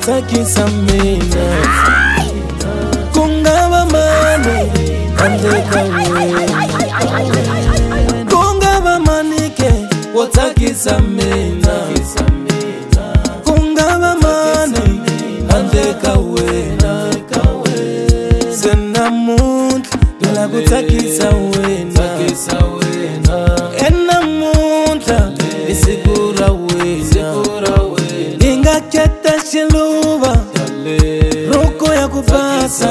kutakisa mina kungaba mane andeka wena kungaba manike kutakisa mina kungaba mane andeka wena sena muntu la kutakisa wena ena muntu isigura wena ingaketa shiluba roko ya kupasa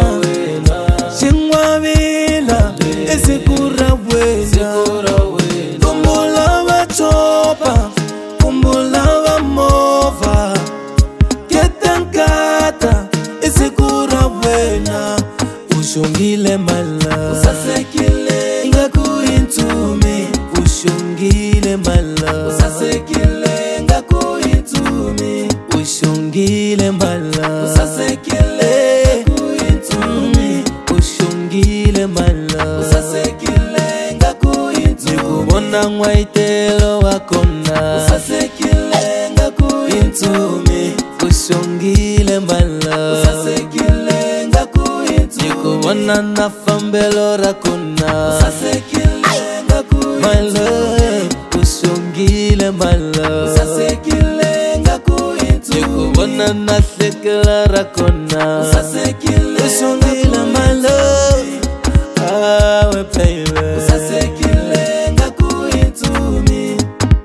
shingwabila isigura wena kumbula wachopa kumbula wa mova ketankata isigura wena ushungile mala usasekile ngakuintumi ushungile mala usasekile ngakuintumi ushungile mala usasekile ngakuintumi ushungile mala usasekile ngakuintumi kubona ngwaitelo wakona usasekile ngakuintumi ushungile mala usasekile ngakuintumi kubona nafambelo rakona usasekile my love ushungile my love usasekile ngakuintumi kubona nahlekela rakona usasekile ushungile my love awe baby usasekile ngakuintumi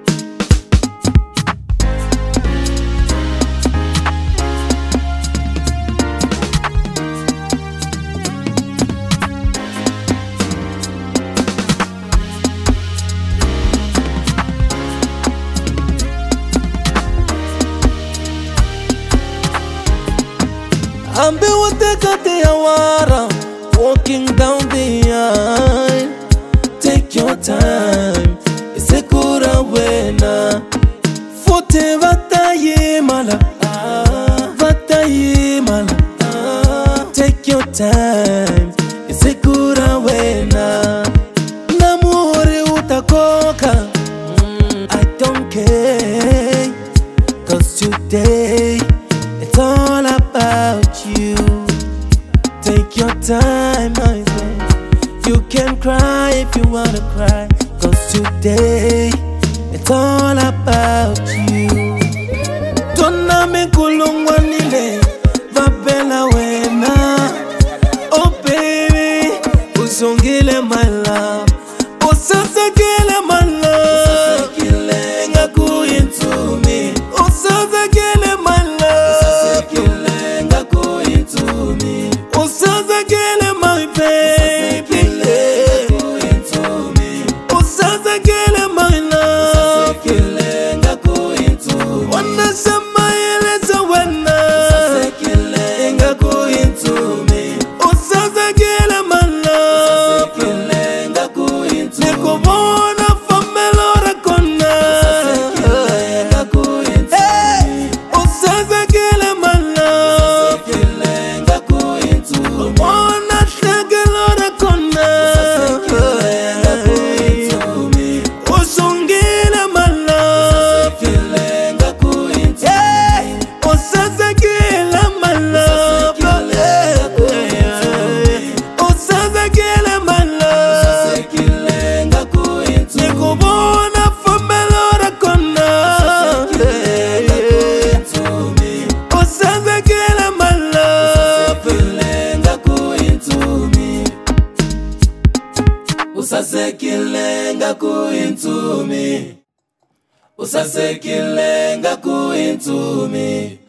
I'm be with the Katiyawara, walking down the aisle. Take your time, isekura wena. Fote vatayimala, vatayimala. Take your time, isekura wena. Namuri utakoka, I don't care, 'cause today it's all about you. Take your time, my friend. You can cry if you wanna cry, 'cause today it's all about you. Donna me kulungwa nile vapela wena. Oh baby, usungile my love. Usasakile my love. Usasakile ngakuintumi. Usasakile my love. Usasakile ngakuintumi. Usasakile my baby. Usasakile my love. Usasakile ngakuintumi. Wana sema eleza wena. Usasakile ngakuintumi. Usasakile my love. Usasakile ngakuintumi. Nikubona famelo rakona. Usasakile ngakuintumi. Usasakile my love. Usasakile ngakuintumi. Wana shagelo rakona. Usasakile ngakuintumi. Usungile my love. Usasakile ngakuintumi. Usasakile my love. Usasakile my love. Usasakile ngakuintumi. Nikubona famelo rakona. Usasakile my love. Usasakile ngakuintumi. Usasakile ngakuintumi.